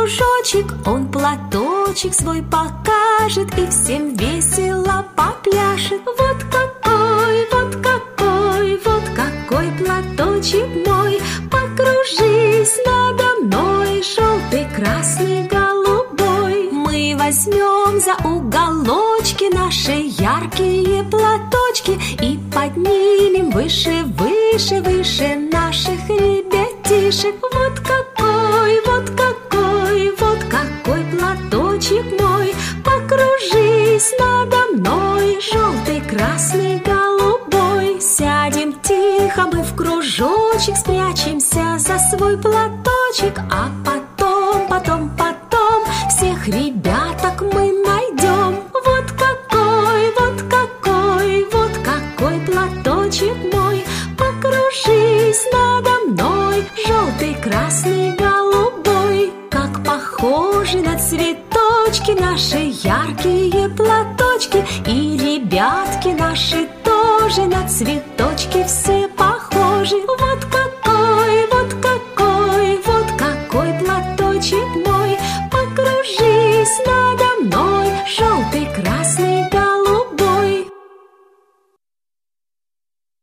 кружочек, он платочек свой покажет и всем весело попляшет. Вот какой, вот какой, вот какой платочек мой, покружись надо мной, желтый, красный, голубой. Мы возьмем за уголочки наши яркие платочки и поднимем выше, выше, выше наших ребятишек. Вот какой, вот какой, вот какой платочек мой, покружись надо мной, желтый, красный, голубой. Сядем тихо мы в кружочек, спрячемся за свой платочек, а потом, потом, потом всех ребяток мы найдем. Вот какой, вот какой, вот какой платочек мой, покружись надо мной, желтый, красный, голубой. Как похожи на цветочки наши яркие платочки, и ребятки наши тоже на цветочки все похожи. Вот какой, вот какой, вот какой платочек мой,